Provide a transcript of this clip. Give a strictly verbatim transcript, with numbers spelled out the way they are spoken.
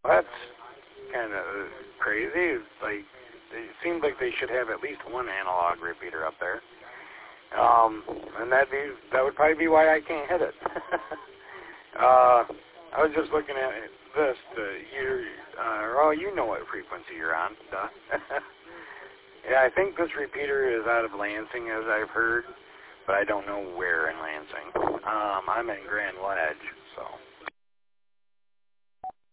Well, that's kind of crazy. It's like, it seems like they should have at least one analog repeater up there. Um, and that'd be, that would probably be why I can't hit it. uh, I was just looking at this. Uh, you're, uh, oh, you know what frequency you're on. Duh. Yeah, I think this repeater is out of Lansing, as I've heard, but I don't know where in Lansing. Um, I'm in Grand Ledge, so...